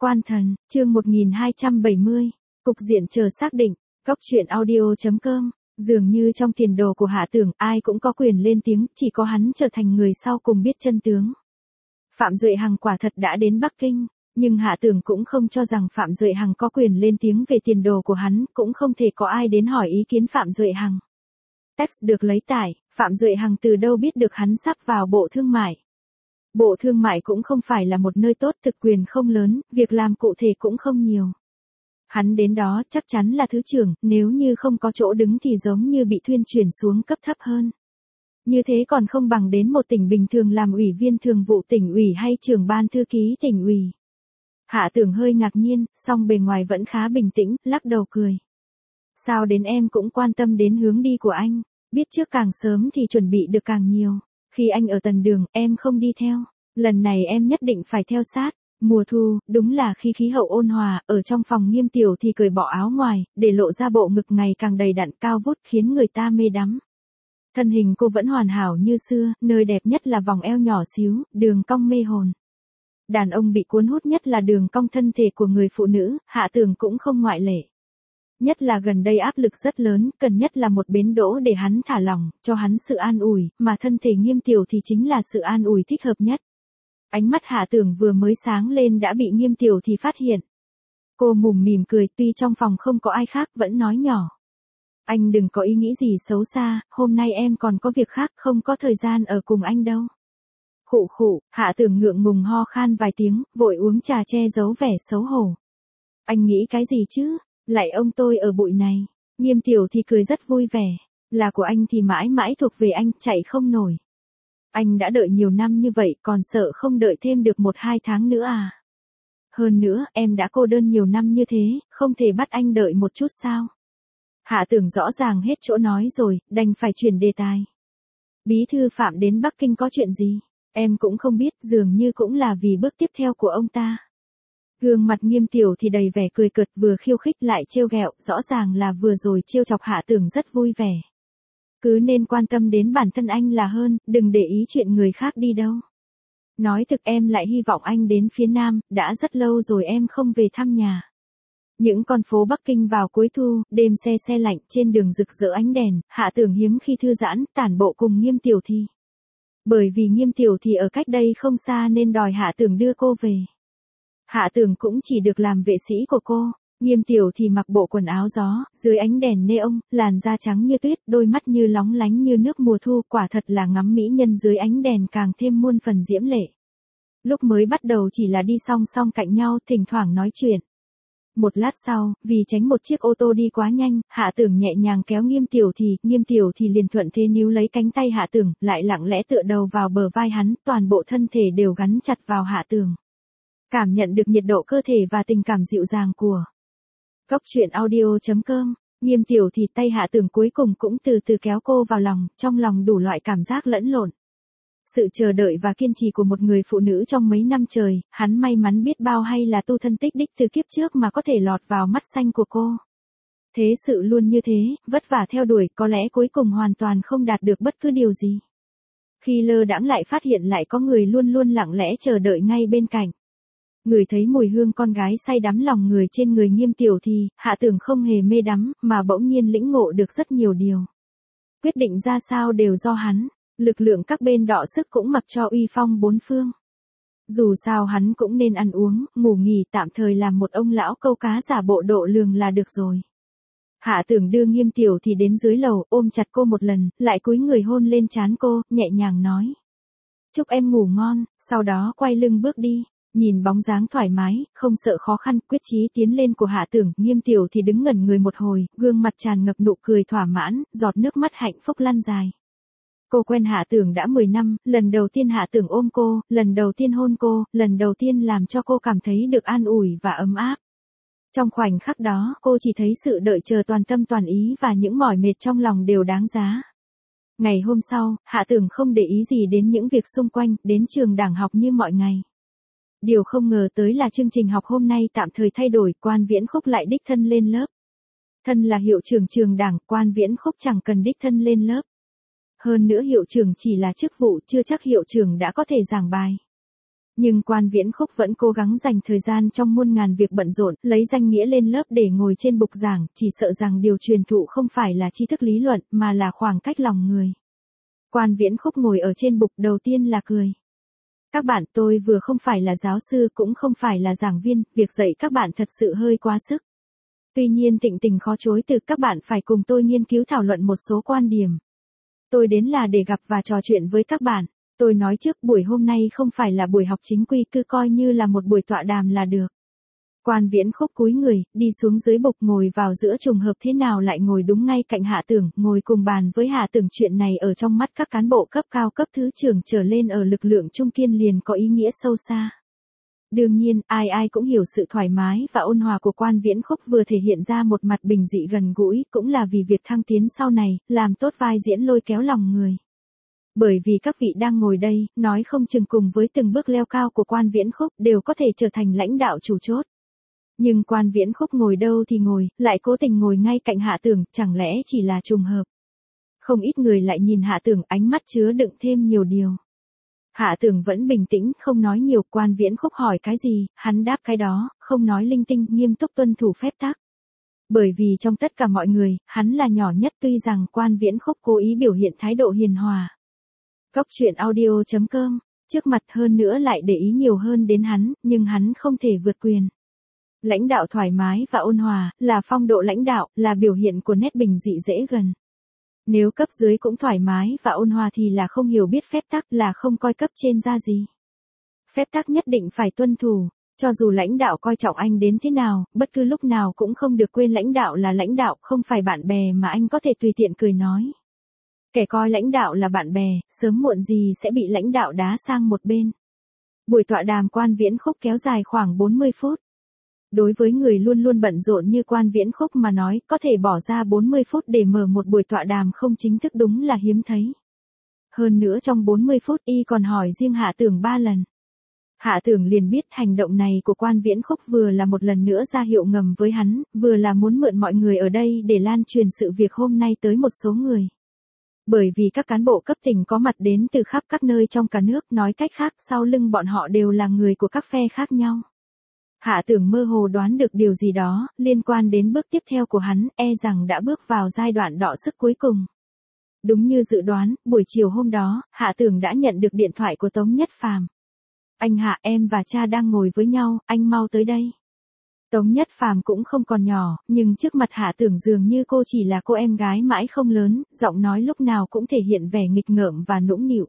Quan thần, chương 1270. Cục diện chờ xác định. Góc truyện audio.com. Dường như trong tiền đồ của Hạ Tưởng, ai cũng có quyền lên tiếng, chỉ có hắn trở thành người sau cùng biết chân tướng. Phạm Duệ Hằng quả thật đã đến Bắc Kinh, nhưng Hạ Tưởng cũng không cho rằng Phạm Duệ Hằng có quyền lên tiếng về tiền đồ của hắn, cũng không thể có ai đến hỏi ý kiến Phạm Duệ Hằng. Text được lấy tải, Phạm Duệ Hằng từ đâu biết được hắn sắp vào Bộ Thương mại. Bộ Thương mại cũng không phải là một nơi tốt, thực quyền không lớn, việc làm cụ thể cũng không nhiều. Hắn đến đó chắc chắn là thứ trưởng, nếu như không có chỗ đứng thì giống như bị thuyên chuyển xuống cấp thấp hơn. Như thế còn không bằng đến một tỉnh bình thường làm ủy viên thường vụ tỉnh ủy hay trưởng ban thư ký tỉnh ủy. Hạ Tưởng hơi ngạc nhiên, song bề ngoài vẫn khá bình tĩnh, lắc đầu cười. Sao đến em cũng quan tâm đến hướng đi của anh, biết trước càng sớm thì chuẩn bị được càng nhiều. Khi anh ở Tần Đường, em không đi theo. Lần này em nhất định phải theo sát. Mùa thu, đúng là khi khí hậu ôn hòa, ở trong phòng Nghiêm Tiểu thì cởi bỏ áo ngoài, để lộ ra bộ ngực ngày càng đầy đặn cao vút khiến người ta mê đắm. Thân hình cô vẫn hoàn hảo như xưa, nơi đẹp nhất là vòng eo nhỏ xíu, đường cong mê hồn. Đàn ông bị cuốn hút nhất là đường cong thân thể của người phụ nữ, Hạ Tưởng cũng không ngoại lệ. Nhất là gần đây áp lực rất lớn, cần nhất là một bến đỗ để hắn thả lỏng, cho hắn sự an ủi, mà thân thể Nghiêm Tiểu thì chính là sự an ủi thích hợp nhất. Ánh mắt Hạ Tưởng vừa mới sáng lên đã bị Nghiêm Tiểu thì phát hiện. Cô mủm mỉm cười, tuy trong phòng không có ai khác vẫn nói nhỏ. Anh đừng có ý nghĩ gì xấu xa, hôm nay em còn có việc khác, không có thời gian ở cùng anh đâu. Khụ khụ, Hạ Tưởng ngượng ngùng ho khan vài tiếng, vội uống trà che giấu vẻ xấu hổ. Anh nghĩ cái gì chứ? Lại ông tôi ở bụi này. Nghiêm Tiểu thì cười rất vui vẻ. Là của anh thì mãi mãi thuộc về anh, chạy không nổi. Anh đã đợi nhiều năm như vậy, còn sợ không đợi thêm được 1-2 tháng nữa à? Hơn nữa, em đã cô đơn nhiều năm như thế, không thể bắt anh đợi một chút sao? Hạ Tưởng rõ ràng hết chỗ nói rồi, đành phải chuyển đề tài. Bí thư Phạm đến Bắc Kinh có chuyện gì? Em cũng không biết, dường như cũng là vì bước tiếp theo của ông ta. Gương mặt Nghiêm Tiểu thì đầy vẻ cười cợt, vừa khiêu khích lại trêu ghẹo, rõ ràng là vừa rồi trêu chọc Hạ Tưởng rất vui vẻ. Cứ nên quan tâm đến bản thân anh là hơn, đừng để ý chuyện người khác đi đâu. Nói thực em lại hy vọng anh đến phía Nam, đã rất lâu rồi em không về thăm nhà. Những con phố Bắc Kinh vào cuối thu, đêm se lạnh, trên đường rực rỡ ánh đèn, Hạ Tưởng hiếm khi thư giãn, tản bộ cùng Nghiêm Tiểu thì. Bởi vì Nghiêm Tiểu thì ở cách đây không xa nên đòi Hạ Tưởng đưa cô về. Hạ Tưởng cũng chỉ được làm vệ sĩ của cô. Nghiêm Tiểu thì mặc bộ quần áo gió, dưới ánh đèn neon, làn da trắng như tuyết, đôi mắt như lóng lánh như nước mùa thu, quả thật là ngắm mỹ nhân dưới ánh đèn càng thêm muôn phần diễm lệ. Lúc mới bắt đầu chỉ là đi song song cạnh nhau, thỉnh thoảng nói chuyện. Một lát sau, vì tránh một chiếc ô tô đi quá nhanh, Hạ Tưởng nhẹ nhàng kéo Nghiêm Tiểu thì liền thuận thế níu lấy cánh tay Hạ Tưởng, lại lặng lẽ tựa đầu vào bờ vai hắn, toàn bộ thân thể đều gắn chặt vào Hạ Tưởng. Cảm nhận được nhiệt độ cơ thể và tình cảm dịu dàng của Góc truyện audio.com. Nghiêm Tiểu thì tay Hạ Tưởng cuối cùng cũng từ từ kéo cô vào lòng, trong lòng đủ loại cảm giác lẫn lộn. Sự chờ đợi và kiên trì của một người phụ nữ trong mấy năm trời, hắn may mắn biết bao, hay là tu thân tích đích từ kiếp trước mà có thể lọt vào mắt xanh của cô. Thế sự luôn như thế, vất vả theo đuổi, có lẽ cuối cùng hoàn toàn không đạt được bất cứ điều gì. Khi lơ đãng lại phát hiện lại có người luôn luôn lặng lẽ chờ đợi ngay bên cạnh. Người thấy mùi hương con gái say đắm lòng người trên người Nghiêm Tiểu thì, Hạ Tưởng không hề mê đắm, mà bỗng nhiên lĩnh ngộ được rất nhiều điều. Quyết định ra sao đều do hắn, lực lượng các bên đọ sức cũng mặc cho uy phong bốn phương. Dù sao hắn cũng nên ăn uống, ngủ nghỉ, tạm thời làm một ông lão câu cá giả bộ độ lường là được rồi. Hạ Tưởng đưa Nghiêm Tiểu thì đến dưới lầu, ôm chặt cô một lần, lại cúi người hôn lên trán cô, nhẹ nhàng nói. Chúc em ngủ ngon, sau đó quay lưng bước đi. Nhìn bóng dáng thoải mái, không sợ khó khăn, quyết chí tiến lên của Hạ Tưởng, Nghiêm Tiểu thì đứng ngẩn người một hồi, gương mặt tràn ngập nụ cười thỏa mãn, giọt nước mắt hạnh phúc lăn dài. Cô quen Hạ Tưởng đã 10 năm, lần đầu tiên Hạ Tưởng ôm cô, lần đầu tiên hôn cô, lần đầu tiên làm cho cô cảm thấy được an ủi và ấm áp. Trong khoảnh khắc đó, cô chỉ thấy sự đợi chờ toàn tâm toàn ý và những mỏi mệt trong lòng đều đáng giá. Ngày hôm sau, Hạ Tưởng không để ý gì đến những việc xung quanh, đến trường đảng học như mọi ngày. Điều không ngờ tới là chương trình học hôm nay tạm thời thay đổi, Quan Viễn Khúc lại đích thân lên lớp. Thân là hiệu trưởng trường đảng, Quan Viễn Khúc chẳng cần đích thân lên lớp. Hơn nữa hiệu trưởng chỉ là chức vụ, chưa chắc hiệu trưởng đã có thể giảng bài. Nhưng Quan Viễn Khúc vẫn cố gắng dành thời gian trong muôn ngàn việc bận rộn, lấy danh nghĩa lên lớp để ngồi trên bục giảng, chỉ sợ rằng điều truyền thụ không phải là tri thức lý luận, mà là khoảng cách lòng người. Quan Viễn Khúc ngồi ở trên bục đầu tiên là cười. Các bạn, tôi vừa không phải là giáo sư cũng không phải là giảng viên, việc dạy các bạn thật sự hơi quá sức. Tuy nhiên Thịnh Tình khó chối từ các bạn phải cùng tôi nghiên cứu thảo luận một số quan điểm. Tôi đến là để gặp và trò chuyện với các bạn. Tôi nói trước buổi hôm nay không phải là buổi học chính quy, cứ coi như là một buổi tọa đàm là được. Quan Viễn Khúc cúi người, đi xuống dưới bục ngồi vào giữa, trùng hợp thế nào lại ngồi đúng ngay cạnh Hạ Tưởng, ngồi cùng bàn với Hạ Tưởng. Chuyện này ở trong mắt các cán bộ cấp cao cấp thứ trưởng trở lên ở lực lượng trung kiên liền có ý nghĩa sâu xa. Đương nhiên, ai ai cũng hiểu sự thoải mái và ôn hòa của Quan Viễn Khúc vừa thể hiện ra một mặt bình dị gần gũi, cũng là vì việc thăng tiến sau này, làm tốt vai diễn lôi kéo lòng người. Bởi vì các vị đang ngồi đây, nói không chừng cùng với từng bước leo cao của Quan Viễn Khúc đều có thể trở thành lãnh đạo chủ chốt. Nhưng Quan Viễn Khúc ngồi đâu thì ngồi, lại cố tình ngồi ngay cạnh Hạ Tưởng, chẳng lẽ chỉ là trùng hợp. Không ít người lại nhìn Hạ Tưởng, ánh mắt chứa đựng thêm nhiều điều. Hạ Tưởng vẫn bình tĩnh, không nói nhiều. Quan Viễn Khúc hỏi cái gì, hắn đáp cái đó, không nói linh tinh, nghiêm túc tuân thủ phép tắc. Bởi vì trong tất cả mọi người, hắn là nhỏ nhất, tuy rằng Quan Viễn Khúc cố ý biểu hiện thái độ hiền hòa. Góc truyện audio.com, trước mặt hơn nữa lại để ý nhiều hơn đến hắn, nhưng hắn không thể vượt quyền. Lãnh đạo thoải mái và ôn hòa, là phong độ lãnh đạo, là biểu hiện của nét bình dị dễ gần. Nếu cấp dưới cũng thoải mái và ôn hòa thì là không hiểu biết phép tắc, là không coi cấp trên ra gì. Phép tắc nhất định phải tuân thủ, cho dù lãnh đạo coi trọng anh đến thế nào, bất cứ lúc nào cũng không được quên lãnh đạo là lãnh đạo, không phải bạn bè mà anh có thể tùy tiện cười nói. Kẻ coi lãnh đạo là bạn bè, sớm muộn gì sẽ bị lãnh đạo đá sang một bên. Buổi tọa đàm Quan Viễn Khúc kéo dài khoảng 40 phút. Đối với người luôn luôn bận rộn như Quan Viễn Khúc mà nói, có thể bỏ ra 40 phút để mở một buổi tọa đàm không chính thức đúng là hiếm thấy. Hơn nữa trong 40 phút y còn hỏi riêng Hạ Tưởng 3 lần. Hạ Tưởng liền biết hành động này của Quan Viễn Khúc vừa là một lần nữa ra hiệu ngầm với hắn, vừa là muốn mượn mọi người ở đây để lan truyền sự việc hôm nay tới một số người. Bởi vì các cán bộ cấp tỉnh có mặt đến từ khắp các nơi trong cả nước, nói cách khác sau lưng bọn họ đều là người của các phe khác nhau. Hạ Tưởng mơ hồ đoán được điều gì đó, liên quan đến bước tiếp theo của hắn, e rằng đã bước vào giai đoạn đọ sức cuối cùng. Đúng như dự đoán, buổi chiều hôm đó, Hạ Tưởng đã nhận được điện thoại của Tống Nhất Phàm. Anh Hạ, em và cha đang ngồi với nhau, anh mau tới đây. Tống Nhất Phàm cũng không còn nhỏ, nhưng trước mặt Hạ Tưởng dường như cô chỉ là cô em gái mãi không lớn, giọng nói lúc nào cũng thể hiện vẻ nghịch ngợm và nũng nịu.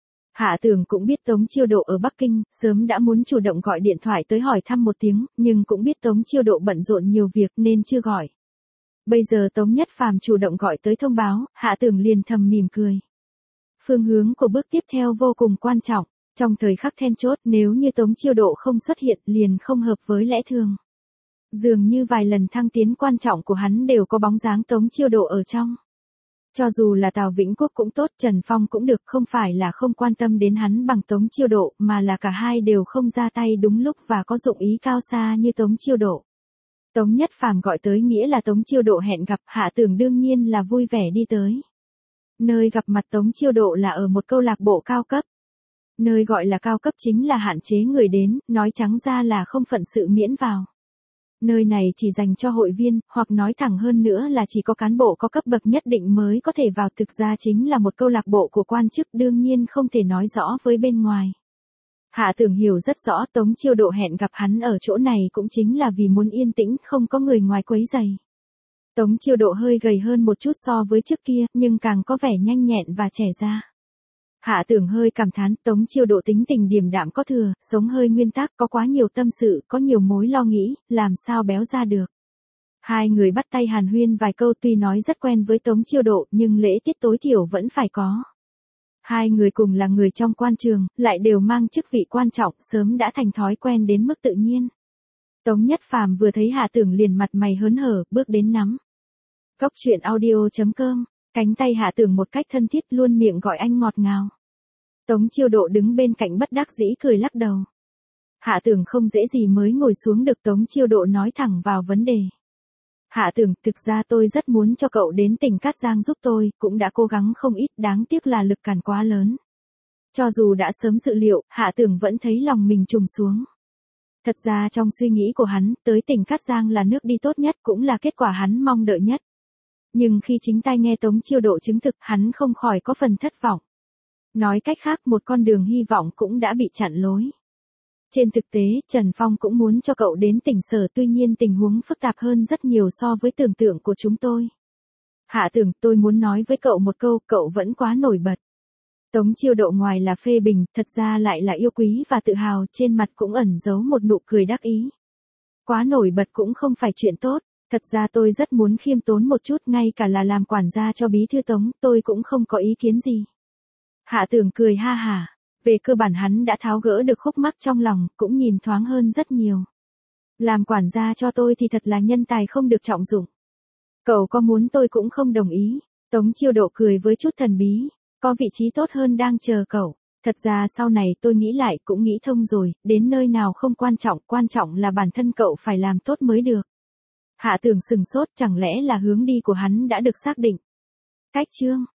Hạ Tưởng cũng biết Tống Chiêu Độ ở Bắc Kinh, sớm đã muốn chủ động gọi điện thoại tới hỏi thăm một tiếng, nhưng cũng biết Tống Chiêu Độ bận rộn nhiều việc nên chưa gọi. Bây giờ Tống Nhất Phàm chủ động gọi tới thông báo, Hạ Tưởng liền thầm mỉm cười. Phương hướng của bước tiếp theo vô cùng quan trọng, trong thời khắc then chốt, nếu như Tống Chiêu Độ không xuất hiện liền không hợp với lẽ thường. Dường như vài lần thăng tiến quan trọng của hắn đều có bóng dáng Tống Chiêu Độ ở trong. Cho dù là Tào Vĩnh Quốc cũng tốt, Trần Phong cũng được, không phải là không quan tâm đến hắn bằng Tống Chiêu Độ, mà là cả hai đều không ra tay đúng lúc và có dụng ý cao xa như Tống Chiêu Độ. Tống Nhất Phàm gọi tới nghĩa là Tống Chiêu Độ hẹn gặp, Hạ Tưởng đương nhiên là vui vẻ đi tới. Nơi gặp mặt Tống Chiêu Độ là ở một câu lạc bộ cao cấp. Nơi gọi là cao cấp chính là hạn chế người đến, nói trắng ra là không phận sự miễn vào. Nơi này chỉ dành cho hội viên, hoặc nói thẳng hơn nữa là chỉ có cán bộ có cấp bậc nhất định mới có thể vào, thực ra chính là một câu lạc bộ của quan chức, đương nhiên không thể nói rõ với bên ngoài. Hạ Tưởng hiểu rất rõ Tống Chiêu Độ hẹn gặp hắn ở chỗ này cũng chính là vì muốn yên tĩnh, không có người ngoài quấy rầy. Tống Chiêu Độ hơi gầy hơn một chút so với trước kia, nhưng càng có vẻ nhanh nhẹn và trẻ ra. Hạ Tưởng hơi cảm thán, Tống Chiêu Độ tính tình điềm đạm có thừa, sống hơi nguyên tắc, có quá nhiều tâm sự, có nhiều mối lo nghĩ, làm sao béo ra được. Hai người bắt tay hàn huyên vài câu, tuy nói rất quen với Tống Chiêu Độ, nhưng lễ tiết tối thiểu vẫn phải có. Hai người cùng là người trong quan trường, lại đều mang chức vị quan trọng, sớm đã thành thói quen đến mức tự nhiên. Tống Nhất Phàm vừa thấy Hạ Tưởng liền mặt mày hớn hở, bước đến nắm. Góc truyện audio.com, cánh tay Hạ Tưởng một cách thân thiết, luôn miệng gọi anh ngọt ngào. Tống Chiêu Độ đứng bên cạnh bất đắc dĩ cười lắc đầu. Hạ Tưởng không dễ gì mới ngồi xuống được, Tống Chiêu Độ nói thẳng vào vấn đề. Hạ Tưởng, thực ra tôi rất muốn cho cậu đến tỉnh Cát Giang giúp tôi, cũng đã cố gắng không ít, đáng tiếc là lực cản quá lớn. Cho dù đã sớm dự liệu, Hạ Tưởng vẫn thấy lòng mình trùng xuống. Thật ra trong suy nghĩ của hắn, tới tỉnh Cát Giang là nước đi tốt nhất, cũng là kết quả hắn mong đợi nhất. Nhưng khi chính tai nghe Tống Chiêu Độ chứng thực, hắn không khỏi có phần thất vọng. Nói cách khác, một con đường hy vọng cũng đã bị chặn lối. Trên thực tế, Trần Phong cũng muốn cho cậu đến tỉnh Sở, tuy nhiên tình huống phức tạp hơn rất nhiều so với tưởng tượng của chúng tôi. Hạ Tưởng, tôi muốn nói với cậu một câu, cậu vẫn quá nổi bật. Tống Chiêu Độ ngoài là phê bình, thật ra lại là yêu quý và tự hào, trên mặt cũng ẩn giấu một nụ cười đắc ý. Quá nổi bật cũng không phải chuyện tốt, thật ra tôi rất muốn khiêm tốn một chút, ngay cả là làm quản gia cho bí thư Tống, tôi cũng không có ý kiến gì. Hạ Tưởng cười ha hả, về cơ bản hắn đã tháo gỡ được khúc mắc trong lòng, cũng nhìn thoáng hơn rất nhiều. Làm quản gia cho tôi thì thật là nhân tài không được trọng dụng. Cậu có muốn tôi cũng không đồng ý. Tống Chiêu Độ cười với chút thần bí, có vị trí tốt hơn đang chờ cậu. Thật ra sau này tôi nghĩ lại cũng nghĩ thông rồi, đến nơi nào không quan trọng là bản thân cậu phải làm tốt mới được. Hạ Tưởng sừng sốt, chẳng lẽ là hướng đi của hắn đã được xác định. Cách chương